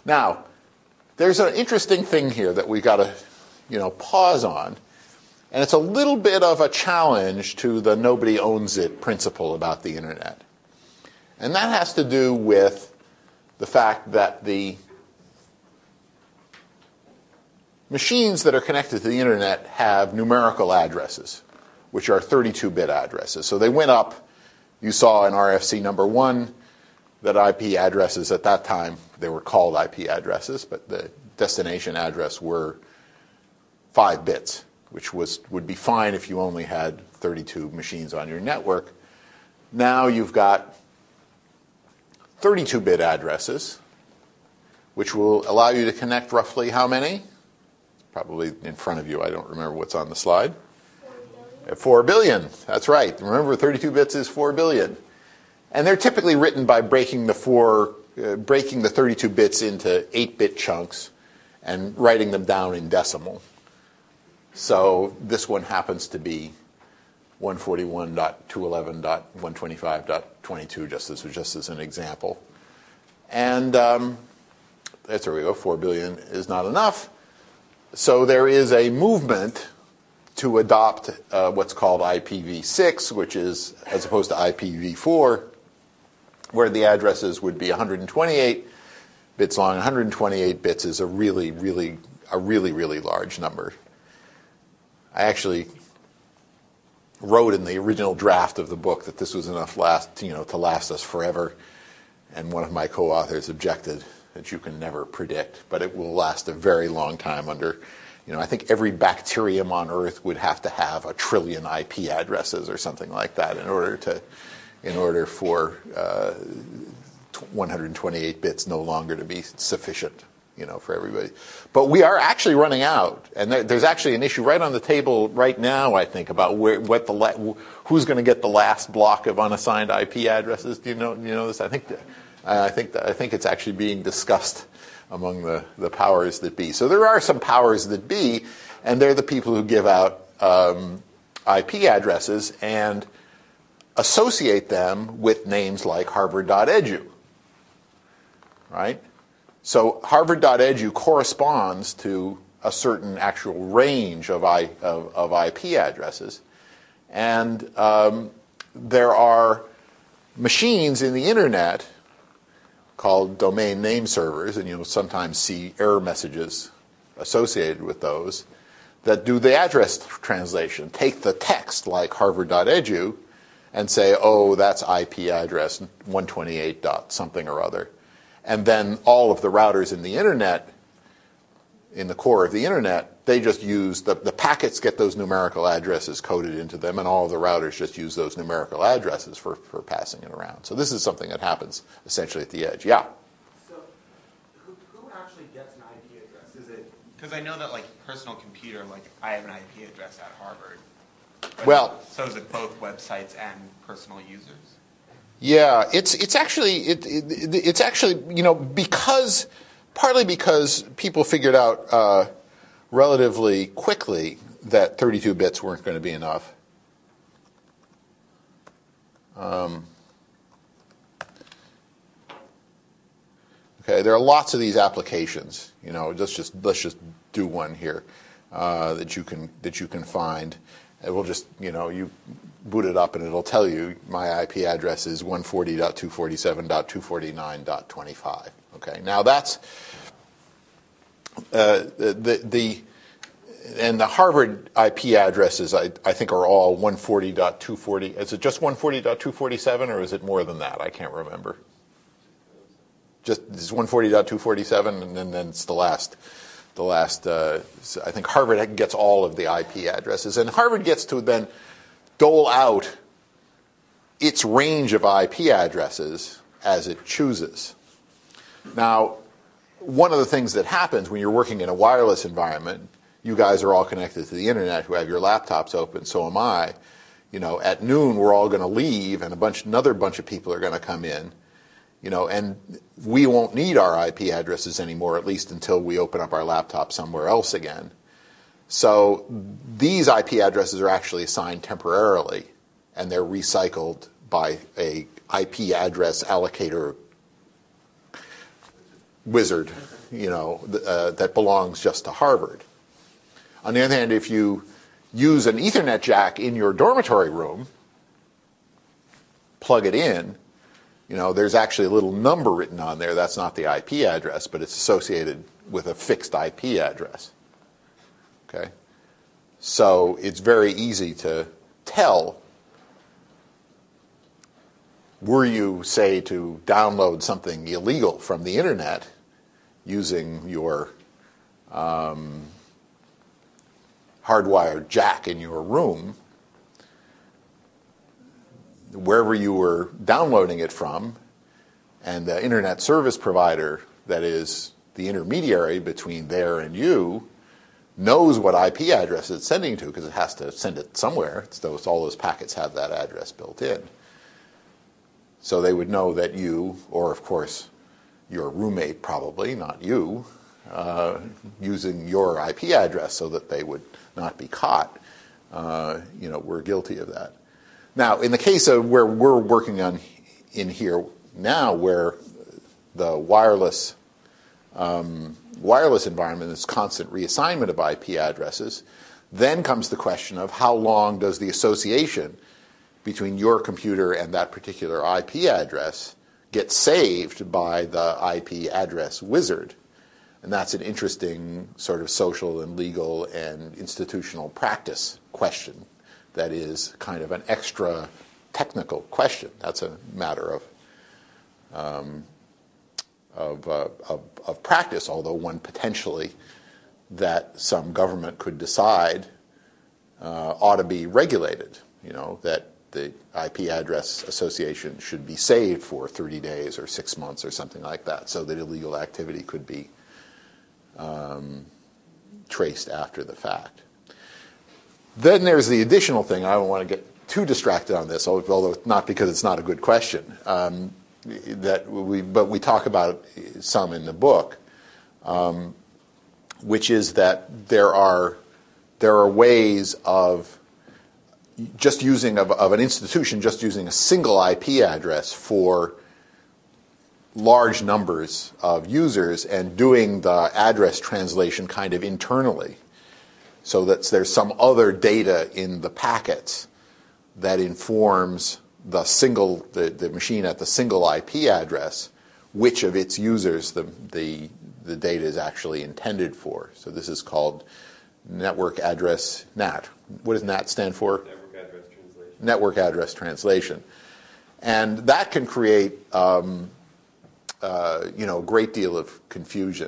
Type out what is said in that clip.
Now, there's an interesting thing here that we got to, pause on, and it's a little bit of a challenge to the nobody owns it principle about the internet. And that has to do with the fact that the machines that are connected to the internet have numerical addresses, which are 32-bit addresses. So they went up. You saw in RFC number 1 that IP addresses at that time, they were called IP addresses, but the destination address were 5 bits, which would be fine if you only had 32 machines on your network. Now you've got 32-bit addresses, which will allow you to connect roughly how many? Probably in front of you. I don't remember what's on the slide. 4 billion. That's right. Remember, 32 bits is 4 billion. And they're typically written by breaking the 32 bits into 8-bit chunks and writing them down in decimal. So this one happens to be 141.211.125.22, just as an example. And there we go. 4 billion is not enough. So there is a movement to adopt what's called IPv6, which is, as opposed to IPv4, where the addresses would be 128 bits long. 128 bits is a really large number. I actually wrote in the original draft of the book that this was enough to last us forever, and one of my co-authors objected that you can never predict, but it will last a very long time under, I think every bacterium on Earth would have to have 1 trillion IP addresses or something like that in order for 128 bits no longer to be sufficient, for everybody. But we are actually running out, and there's actually an issue right on the table right now, I think, about who's going to get the last block of unassigned IP addresses. Do you know this? I think it's actually being discussed among the powers that be. So there are some powers that be, and they're the people who give out IP addresses and associate them with names like Harvard.edu, right? So Harvard.edu corresponds to a certain actual range of IP addresses, and there are machines in the internet called domain name servers, and you'll sometimes see error messages associated with those, that do the address translation. Take the text like harvard.edu and say, oh, that's IP address 128 dot something or other. And then all of the routers in the internet, in the core of the internet, they just use, the packets get those numerical addresses coded into them, and all of the routers just use those numerical addresses for passing it around. So this is something that happens essentially at the edge. Yeah? So who actually gets an IP address? Is it, because I know that like personal computer, like I have an IP address at Harvard. Well, so is it both websites and personal users? Yeah, it's actually partly because people figured out relatively quickly that 32 bits weren't going to be enough. Okay, there are lots of these applications. Let's just do one here that you can find. It will just you boot it up and it'll tell you my IP address is 140.247.249.25. Okay, now that's and the Harvard IP addresses I think are all 140.240. Is it just 140.247 or is it more than that? I can't remember. Just it's 140.247 and then it's the last. I think Harvard gets all of the IP addresses, and Harvard gets to then dole out its range of IP addresses as it chooses. Now, one of the things that happens when you're working in a wireless environment, you guys are all connected to the internet who have your laptops open, so am I. At noon we're all going to leave, and another bunch of people are going to come in. And we won't need our IP addresses anymore, at least until we open up our laptop somewhere else again. So these IP addresses are actually assigned temporarily, and they're recycled by a IP address allocator. wizard, that belongs just to Harvard. On the other hand, if you use an Ethernet jack in your dormitory room, plug it in, there's actually a little number written on there. That's not the IP address, but it's associated with a fixed IP address. Okay? So it's very easy to tell, were you, say, to download something illegal from the internet using your hardwired jack in your room, wherever you were downloading it from, and the internet service provider, that is the intermediary between there and you, knows what IP address it's sending to, because it has to send it somewhere. All those packets have that address built in. So they would know that you, or of course your roommate probably, not you, using your IP address so that they would not be caught, were guilty of that. Now, in the case of where we're working on in here now, where the wireless environment is constant reassignment of IP addresses, then comes the question of how long does the association between your computer and that particular IP address get saved by the IP address wizard. And that's an interesting sort of social and legal and institutional practice question that is kind of an extra technical question. That's a matter of practice, although one potentially that some government could decide ought to be regulated, that the IP address association should be saved for 30 days or 6 months or something like that, so that illegal activity could be traced after the fact. Then there's the additional thing. I don't want to get too distracted on this, although not because it's not a good question, but we talk about some in the book, which is that there are ways of just using of an institution just using a single IP address for large numbers of users and doing the address translation kind of internally, so that there's some other data in the packets that informs the machine at the single IP address which of its users the data is actually intended for. So this is called network address NAT. What does NAT stand for? Network address translation. Network address translation. And that can create a great deal of confusion.